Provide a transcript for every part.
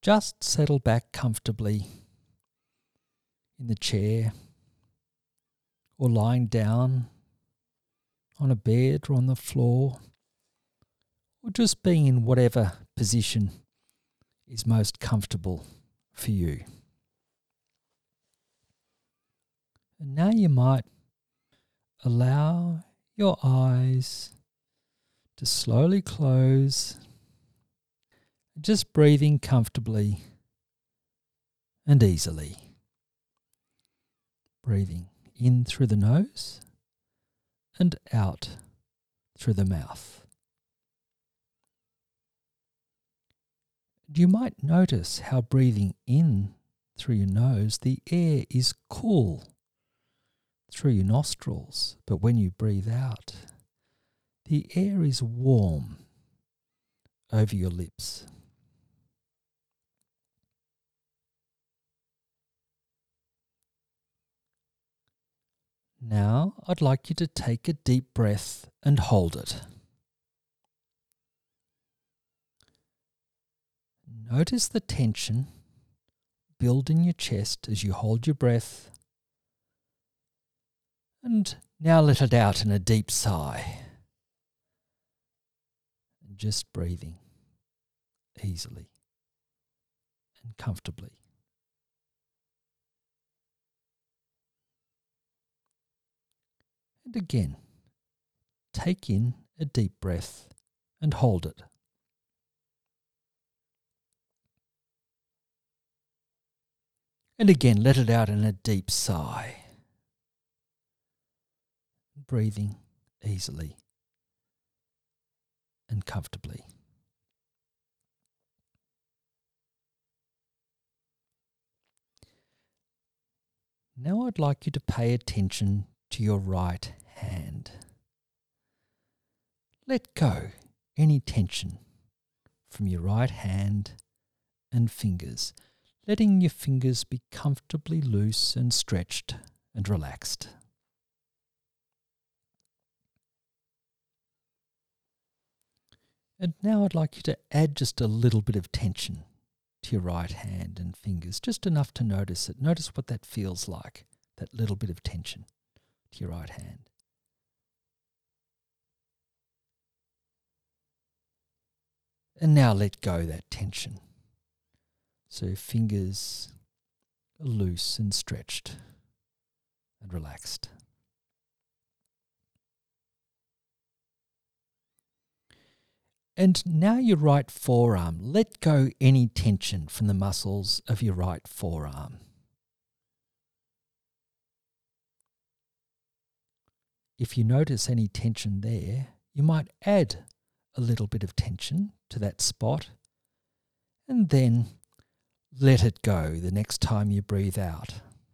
just settle back comfortably in the chair or lying down on a bed or on the floor, or just being in whatever position is most comfortable for you. And now you might allow your eyes to slowly close, just breathing comfortably and easily. Breathing in through the nose and out through the mouth. You might notice how breathing in through your nose, the air is cool through your nostrils, but when you breathe out, the air is warm over your lips. Now I'd like you to take a deep breath and hold it. Notice the tension build in your chest as you hold your breath, and now let it out in a deep sigh. And just breathing easily and comfortably. And again, take in a deep breath and hold it. And again, let it out in a deep sigh. Breathing easily and comfortably. Now I'd like you to pay attention to your right hand. Let go any tension from your right hand and fingers, letting your fingers be comfortably loose and stretched and relaxed. And now I'd like you to add just a little bit of tension to your right hand and fingers, just enough to notice it. Notice what that feels like, that little bit of tension to your right hand. And now let go that tension. So fingers are loose and stretched and relaxed. And now your right forearm. Let go any tension from the muscles of your right forearm. If you notice any tension there, you might add a little bit of tension to that spot and then let it go the next time you breathe out.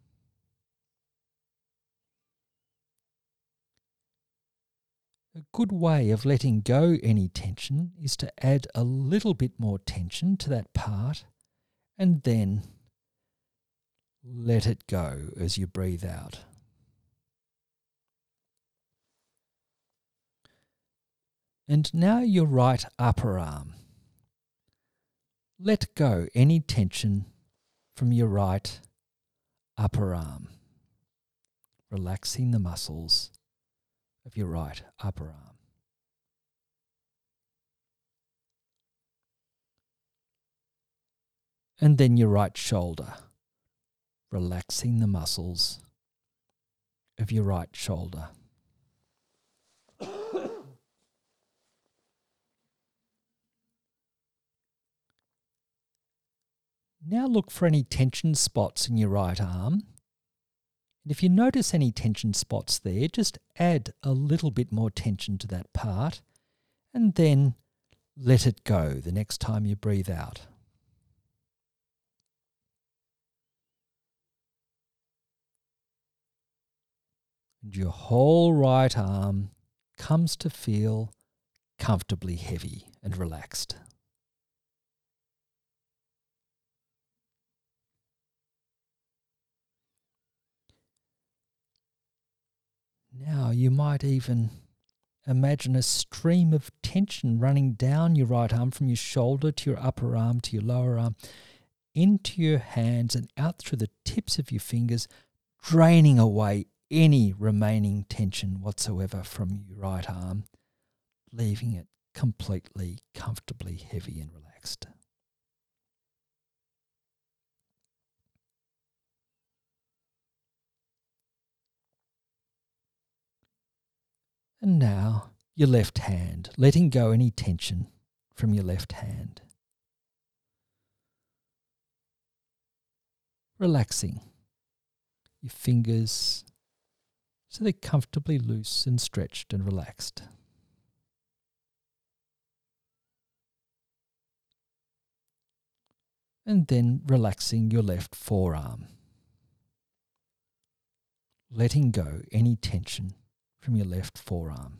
A good way of letting go any tension is to add a little bit more tension to that part and then let it go as you breathe out. And now your right upper arm. Let go any tension from your right upper arm, relaxing the muscles of your right upper arm. And then your right shoulder, relaxing the muscles of your right shoulder. Now look for any tension spots in your right arm. And if you notice any tension spots there, just add a little bit more tension to that part and then let it go the next time you breathe out. And your whole right arm comes to feel comfortably heavy and relaxed. Now you might even imagine a stream of tension running down your right arm from your shoulder to your upper arm to your lower arm. into your hands and out through the tips of your fingers, draining away any remaining tension whatsoever from your right arm, leaving it completely, comfortably heavy and relaxed. And now your left hand, letting go any tension from your left hand. Relaxing your fingers so they're comfortably loose and stretched and relaxed. And then relaxing your left forearm. Letting go any tension from your left forearm.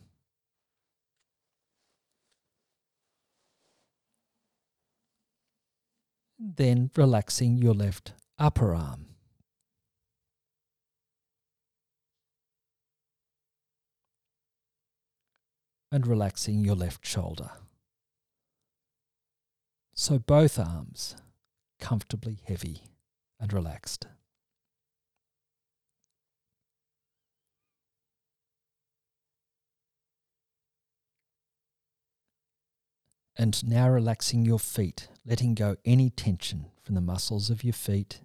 And then relaxing your left upper arm. And relaxing your left shoulder. So both arms comfortably heavy and relaxed. And now relaxing your feet, letting go any tension from the muscles of your feet.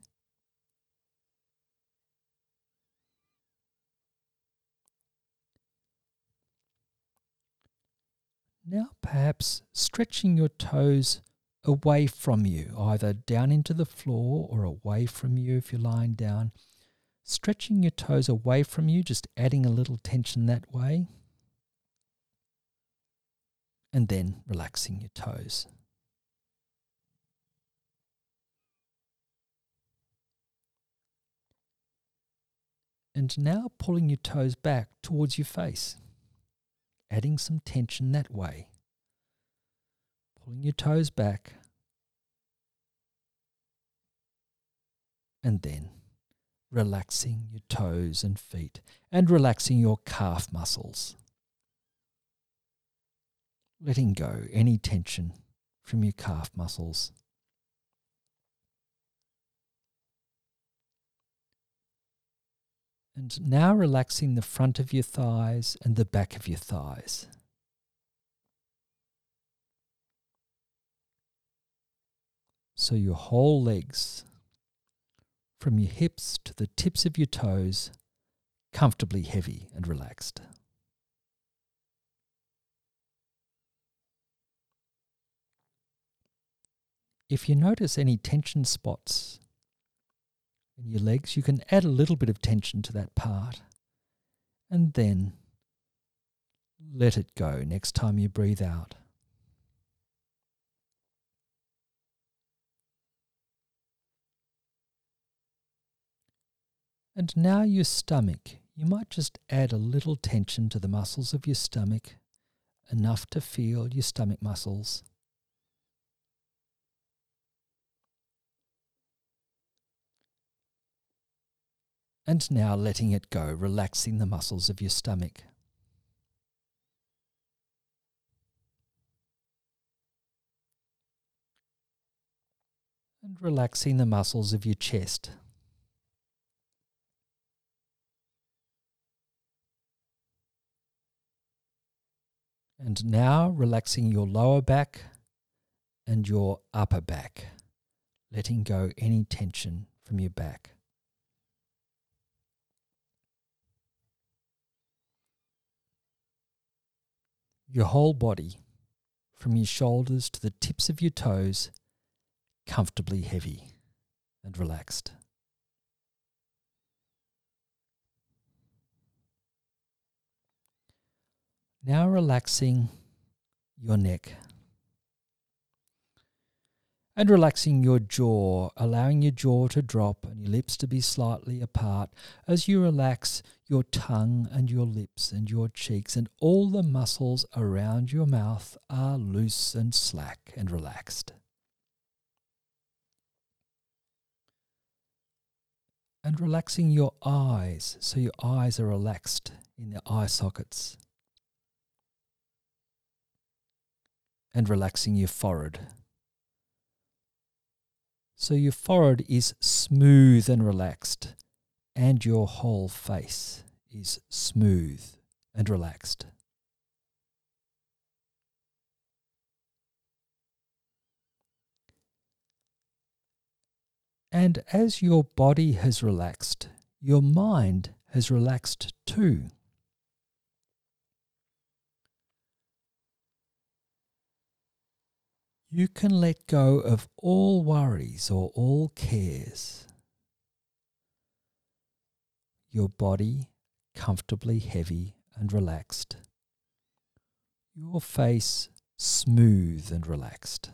Now perhaps stretching your toes away from you, either down into the floor or away from you if you're lying down. Stretching your toes away from you, just adding a little tension that way. And then relaxing your toes. And now pulling your toes back towards your face, adding some tension that way. Pulling your toes back. And then relaxing your toes and feet and relaxing your calf muscles. Letting go any tension from your calf muscles. And now relaxing the front of your thighs and the back of your thighs. So your whole legs, from your hips to the tips of your toes, comfortably heavy and relaxed. If you notice any tension spots in your legs, you can add a little bit of tension to that part and then let it go next time you breathe out. And now your stomach. You might just add a little tension to the muscles of your stomach, enough to feel your stomach muscles. And now letting it go, relaxing the muscles of your stomach. And relaxing the muscles of your chest. And now relaxing your lower back and your upper back, letting go any tension from your back. Your whole body, from your shoulders to the tips of your toes, comfortably heavy and relaxed. Now relaxing your neck and relaxing your jaw, allowing your jaw to drop and your lips to be slightly apart as you relax your tongue and your lips and your cheeks, and all the muscles around your mouth are loose and slack and relaxed. And relaxing your eyes, so your eyes are relaxed in their eye sockets. And relaxing your forehead, So your forehead is smooth and relaxed, and your whole face is smooth and relaxed. And as your body has relaxed, your mind has relaxed too. You can let go of all worries or all cares. Your body comfortably heavy and relaxed. Your face smooth and relaxed.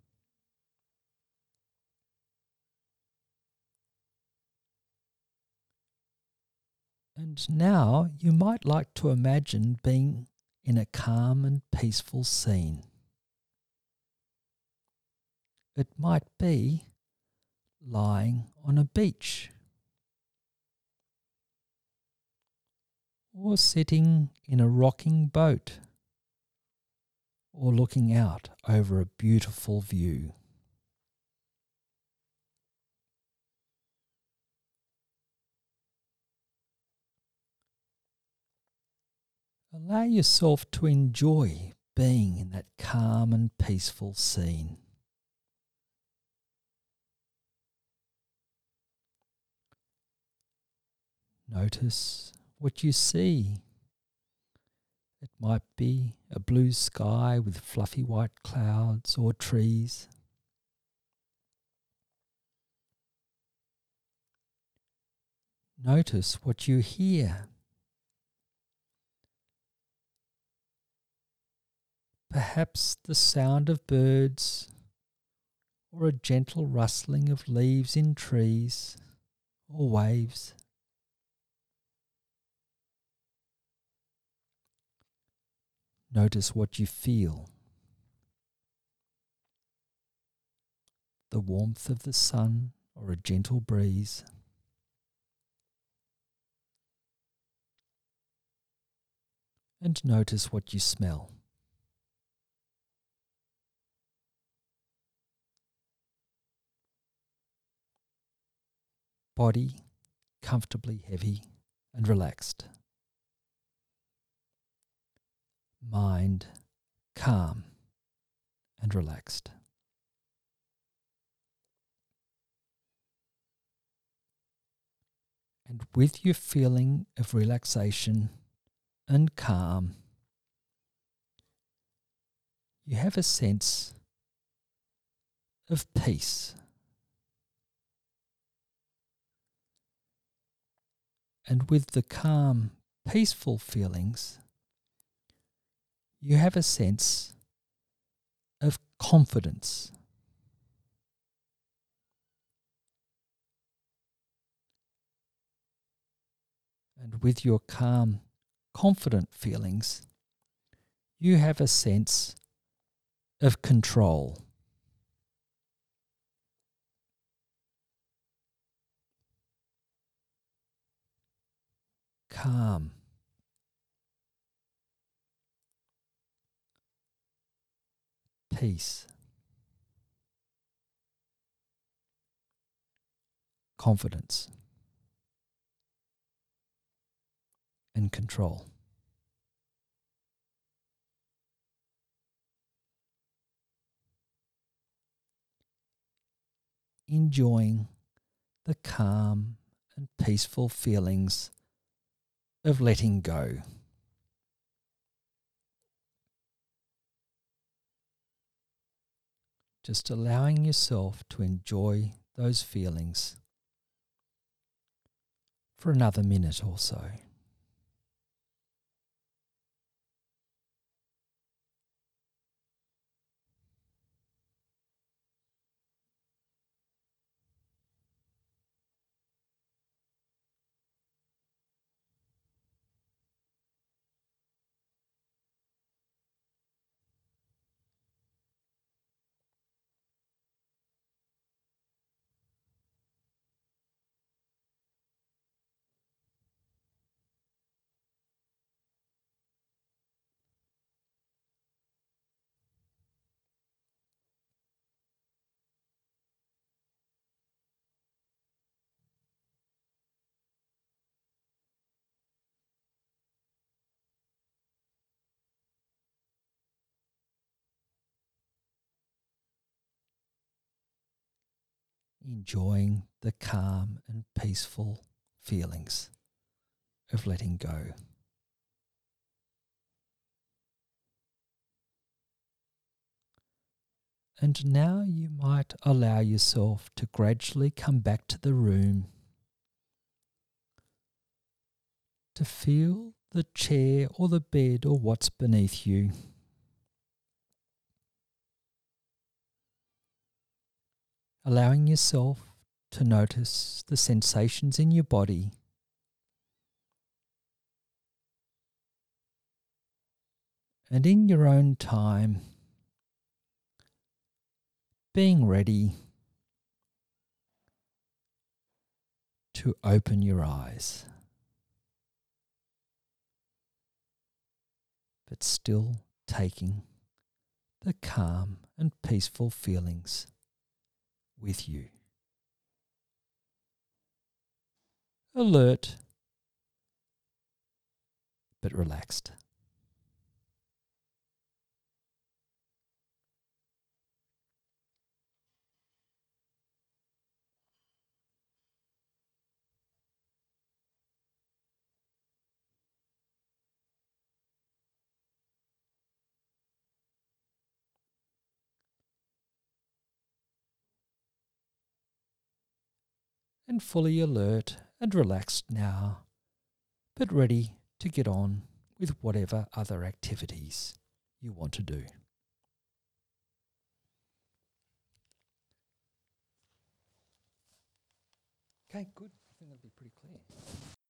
And now you might like to imagine being in a calm and peaceful scene. It might be lying on a beach, or sitting in a rocking boat, or looking out over a beautiful view. Allow yourself to enjoy being in that calm and peaceful scene. Notice what you see. It might be a blue sky with fluffy white clouds or trees. Notice what you hear. Perhaps the sound of birds or a gentle rustling of leaves in trees or waves. Notice what you feel. The warmth of the sun or a gentle breeze. And notice what you smell. Body comfortably heavy and relaxed. Mind calm and relaxed. And with your feeling of relaxation and calm, you have a sense of peace. And with the calm, peaceful feelings, you have a sense of confidence. And with your calm, confident feelings, you have a sense of control. Calm. Peace. Confidence. And control. Enjoying the calm and peaceful feelings of letting go. Just allowing yourself to enjoy those feelings for another minute or so. enjoying the calm and peaceful feelings of letting go. And now you might allow yourself to gradually come back to the room to feel the chair or the bed or what's beneath you. Allowing yourself to notice the sensations in your body. And in your own time, being ready to open your eyes, but still taking the calm and peaceful feelings with you. Alert, but relaxed. And fully alert and relaxed now, but ready to get on with whatever other activities you want to do. Okay, good. I think that'll be pretty clear.